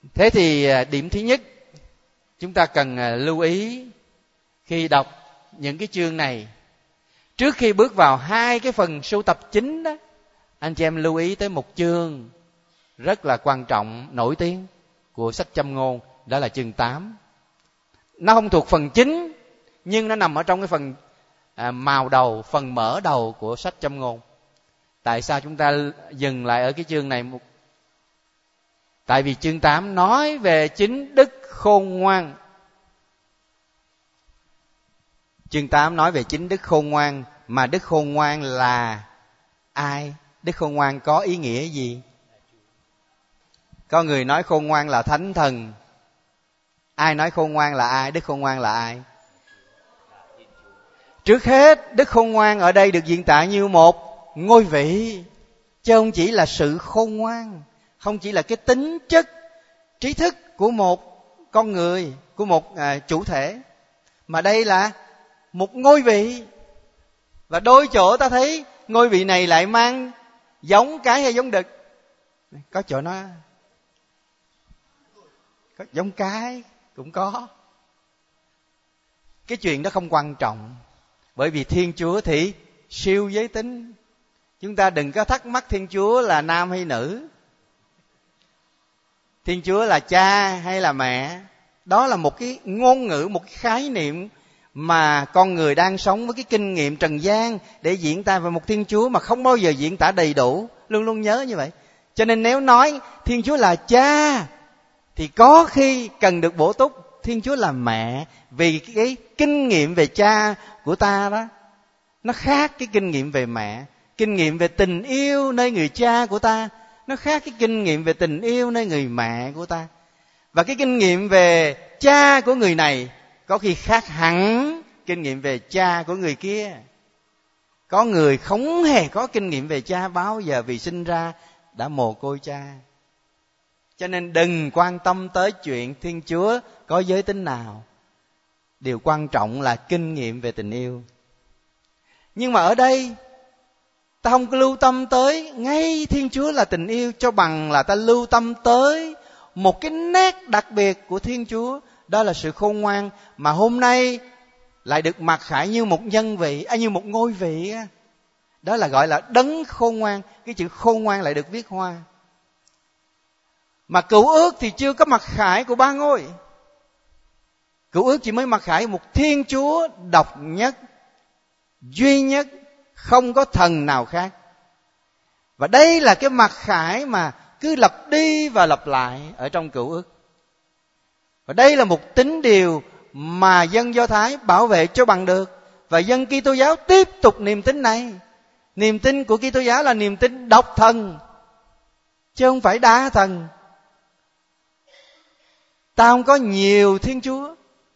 Thế thì điểm thứ nhất chúng ta cần lưu ý khi đọc những cái chương này, trước khi bước vào hai cái phần sưu tập chính đó, anh chị em lưu ý tới một chương rất là quan trọng, nổi tiếng của sách Châm Ngôn, đó là chương 8. Nó không thuộc phần chính, nhưng nó nằm ở trong cái phần màu đầu, phần mở đầu của sách Châm Ngôn. Tại sao chúng ta dừng lại ở cái chương này? Tại vì chương 8 nói về chính đức khôn ngoan. Chương 8 nói về chính đức khôn ngoan, mà đức khôn ngoan là ai? Đức khôn ngoan có ý nghĩa gì? Có người nói khôn ngoan là thánh thần. Ai nói khôn ngoan là ai? Đức khôn ngoan là ai? Trước hết, đức khôn ngoan ở đây được diễn tả như một ngôi vị, chứ không chỉ là sự khôn ngoan, không chỉ là cái tính chất trí thức của một con người, của một chủ thể, mà đây là một ngôi vị. Và đôi chỗ ta thấy ngôi vị này lại mang giống cái hay giống đực. Có chỗ nó có giống cái cũng có. Cái chuyện đó không quan trọng, bởi vì Thiên Chúa thì siêu giới tính. Chúng ta đừng có thắc mắc Thiên Chúa là nam hay nữ, Thiên Chúa là cha hay là mẹ. Đó là một cái ngôn ngữ, một cái khái niệm mà con người đang sống với cái kinh nghiệm trần gian để diễn tả về một Thiên Chúa mà không bao giờ diễn tả đầy đủ. Luôn luôn nhớ như vậy. Cho nên nếu nói Thiên Chúa là cha thì có khi cần được bổ túc Thiên Chúa là mẹ, vì cái kinh nghiệm về cha của ta đó nó khác cái kinh nghiệm về mẹ. Kinh nghiệm về tình yêu nơi người cha của ta nó khác cái kinh nghiệm về tình yêu nơi người mẹ của ta. Và cái kinh nghiệm về cha của người này có khi khác hẳn kinh nghiệm về cha của người kia. Có người không hề có kinh nghiệm về cha bao giờ, vì sinh ra đã mồ côi cha. Cho nên đừng quan tâm tới chuyện Thiên Chúa có giới tính nào. Điều quan trọng là kinh nghiệm về tình yêu. Nhưng mà ở đây ta không có lưu tâm tới ngay Thiên Chúa là tình yêu, cho bằng là ta lưu tâm tới một cái nét đặc biệt của Thiên Chúa, đó là sự khôn ngoan, mà hôm nay lại được mặc khải như một nhân vị, như một ngôi vị. Đó là gọi là đấng khôn ngoan. Cái chữ khôn ngoan lại được viết hoa. Mà Cựu Ước thì chưa có mặc khải của ba ngôi. Cựu Ước chỉ mới mặc khải một Thiên Chúa độc nhất, duy nhất, không có thần nào khác. Và đây là cái mặc khải mà cứ lặp đi và lặp lại ở trong Cựu Ước. Và đây là một tín điều mà dân Do Thái bảo vệ cho bằng được, và dân Kitô giáo tiếp tục niềm tin này. Niềm tin của Kitô giáo là niềm tin độc thần, chứ không phải đa thần. Ta không có nhiều Thiên Chúa.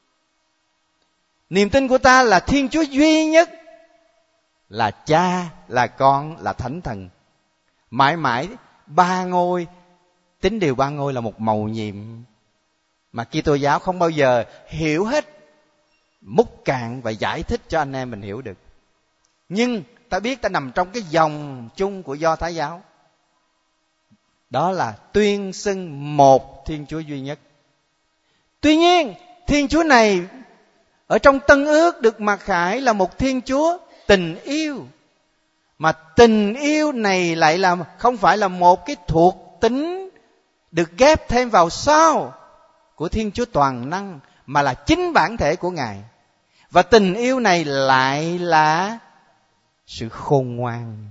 Niềm tin của ta là Thiên Chúa duy nhất, là Cha, là Con, là Thánh Thần. Mãi mãi ba ngôi, tín điều ba ngôi là một mầu nhiệm mà Kitô giáo không bao giờ hiểu hết, múc cạn và giải thích cho anh em mình hiểu được. Nhưng ta biết ta nằm trong cái dòng chung của Do Thái giáo, đó là tuyên xưng một Thiên Chúa duy nhất. Tuy nhiên Thiên Chúa này ở trong Tân Ước được mặc khải là một Thiên Chúa tình yêu. Mà tình yêu này lại là không phải là một cái thuộc tính được ghép thêm vào sau của Thiên Chúa toàn năng, mà là chính bản thể của Ngài. Và tình yêu này lại là sự khôn ngoan.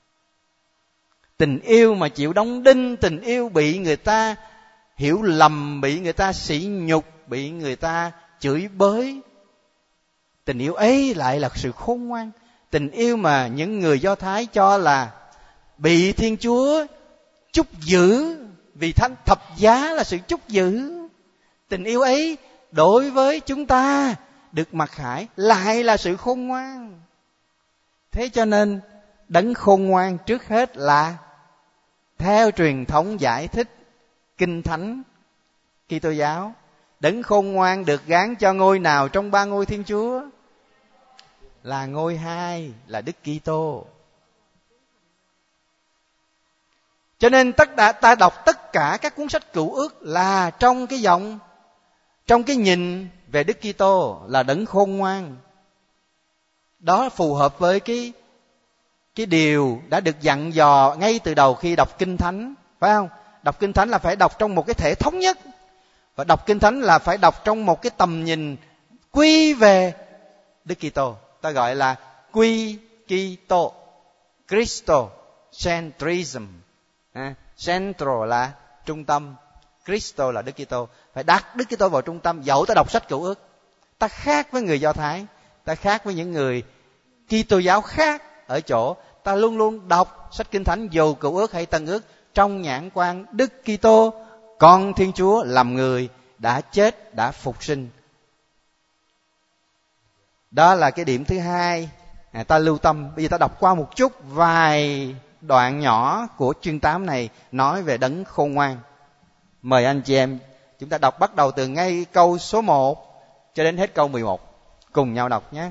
Tình yêu mà chịu đóng đinh, tình yêu bị người ta hiểu lầm, bị người ta sỉ nhục, bị người ta chửi bới. Tình yêu ấy lại là sự khôn ngoan. Tình yêu mà những người Do Thái cho là bị Thiên Chúa trút giữ, vì thánh thập giá là sự trút giữ. Tình yêu ấy đối với chúng ta được mặc khải lại là sự khôn ngoan. Thế cho nên đấng khôn ngoan trước hết là, theo truyền thống giải thích Kinh Thánh Kitô giáo, đấng khôn ngoan được gán cho ngôi nào trong ba ngôi Thiên Chúa? Là ngôi hai, là Đức Kitô. Cho nên ta đọc tất cả các cuốn sách Cựu Ước là trong cái nhìn về Đức Kitô là đấng khôn ngoan. Đó phù hợp với cái điều đã được dặn dò ngay từ đầu khi đọc Kinh Thánh, phải không? Đọc Kinh Thánh là phải đọc trong một cái thể thống nhất, và đọc Kinh Thánh là phải đọc trong một cái tầm nhìn quy về Đức Kitô. Ta gọi là quy Kitô, Christocentrism. Central là trung tâm, Christo là Đức Kitô. Phải đặt Đức Kitô vào trung tâm. Dẫu ta đọc sách Cựu Ước, ta khác với người Do Thái, ta khác với những người Kitô giáo khác ở chỗ ta luôn luôn đọc sách Kinh Thánh dù Cựu Ước hay Tân Ước trong nhãn quan Đức Kitô, con Thiên Chúa làm người, đã chết, đã phục sinh. Đó là cái điểm thứ hai ta lưu tâm. Bây giờ ta đọc qua một chút vài đoạn nhỏ của chương 8 này nói về đấng khôn ngoan. Mời anh chị em chúng ta đọc bắt đầu từ ngay câu số 1 cho đến hết câu 11. Cùng nhau đọc nhé.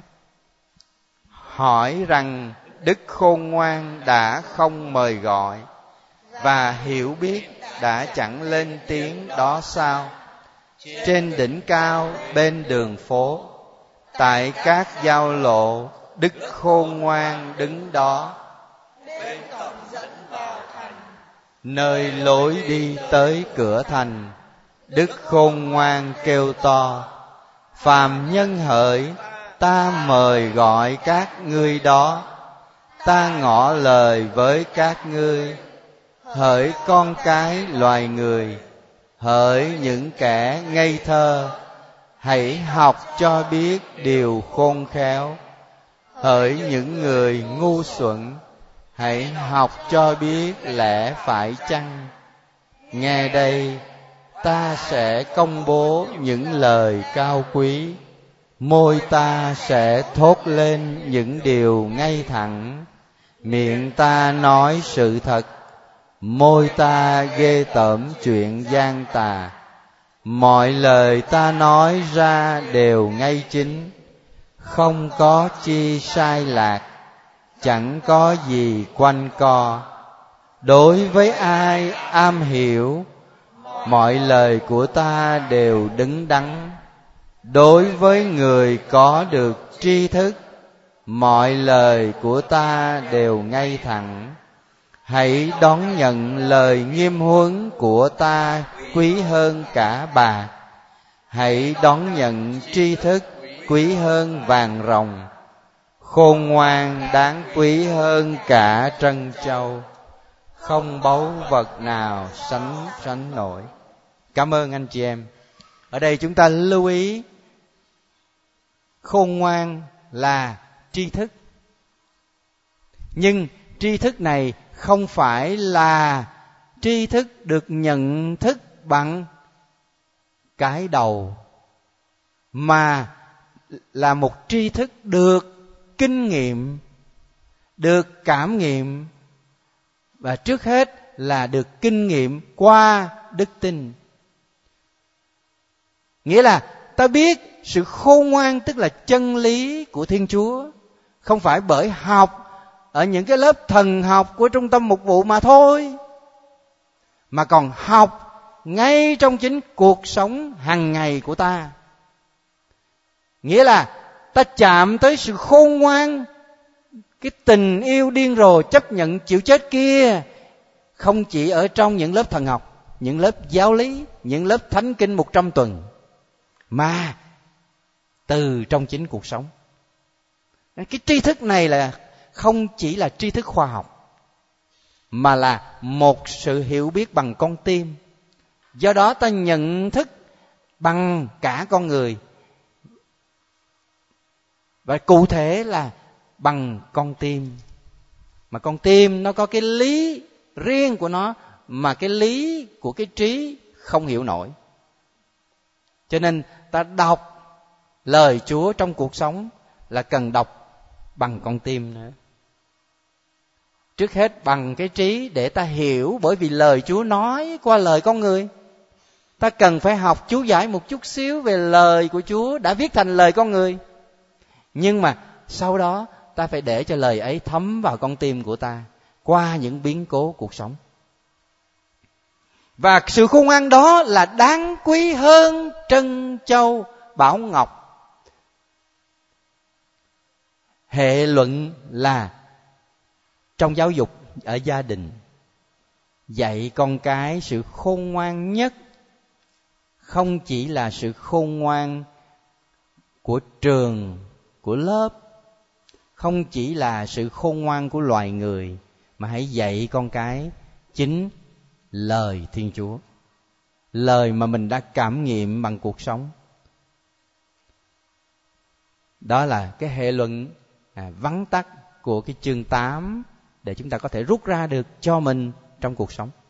Hỏi rằng Đức khôn ngoan đã không mời gọi, và hiểu biết đã chẳng lên tiếng đó sao? Trên đỉnh cao bên đường phố, tại các giao lộ, Đức khôn ngoan đứng đó. Bên cổng dẫn vào thành, nơi lối đi tới cửa thành, Đức khôn ngoan kêu to. Phàm nhân hỡi, ta mời gọi các ngươi đó. Ta ngỏ lời với các ngươi. Hỡi con cái loài người, hỡi những kẻ ngây thơ, hãy học cho biết điều khôn khéo. Hỡi những người ngu xuẩn, hãy học cho biết lẽ phải chăng. Nghe đây, ta sẽ công bố những lời cao quý. Môi ta sẽ thốt lên những điều ngay thẳng. Miệng ta nói sự thật, môi ta ghê tởm chuyện gian tà. Mọi lời ta nói ra đều ngay chính, không có chi sai lạc, chẳng có gì quanh co. Đối với ai am hiểu, mọi lời của ta đều đứng đắn. Đối với người có được tri thức, mọi lời của ta đều ngay thẳng. Hãy đón nhận lời nghiêm huấn của ta quý hơn cả bạc. Hãy đón nhận tri thức quý hơn vàng ròng. Khôn ngoan đáng quý hơn cả trân châu, không báu vật nào sánh nổi. Cảm ơn anh chị em. Ở đây chúng ta lưu ý khôn ngoan là tri thức. Nhưng tri thức này không phải là tri thức được nhận thức bằng cái đầu, mà là một tri thức được kinh nghiệm, được cảm nghiệm, và trước hết là được kinh nghiệm qua đức tin. Nghĩa là ta biết sự khôn ngoan tức là chân lý của Thiên Chúa, không phải bởi học ở những cái lớp thần học của trung tâm mục vụ mà thôi, mà còn học ngay trong chính cuộc sống hàng ngày của ta. Nghĩa là ta chạm tới sự khôn ngoan, cái tình yêu điên rồ chấp nhận chịu chết kia, không chỉ ở trong những lớp thần học, những lớp giáo lý, những lớp thánh kinh 100 tuần, mà từ trong chính cuộc sống. Cái tri thức này là không chỉ là tri thức khoa học, mà là một sự hiểu biết bằng con tim. Do đó ta nhận thức bằng cả con người, và cụ thể là bằng con tim. Mà con tim nó có cái lý riêng của nó, mà cái lý của cái trí không hiểu nổi. Cho nên ta đọc lời Chúa trong cuộc sống là cần đọc bằng con tim nữa. Trước hết bằng cái trí để ta hiểu, bởi vì lời Chúa nói qua lời con người. Ta cần phải học chú giải một chút xíu về lời của Chúa đã viết thành lời con người. Nhưng mà sau đó ta phải để cho lời ấy thấm vào con tim của ta qua những biến cố cuộc sống. Và sự khôn ngoan đó là đáng quý hơn trân châu bảo ngọc. Hệ luận là trong giáo dục ở gia đình, dạy con cái sự khôn ngoan nhất không chỉ là sự khôn ngoan của trường, của lớp, không chỉ là sự khôn ngoan của loài người, mà hãy dạy con cái chính lời Thiên Chúa, lời mà mình đã cảm nghiệm bằng cuộc sống. Đó là cái hệ luận vắn tắt của cái chương 8 để chúng ta có thể rút ra được cho mình trong cuộc sống.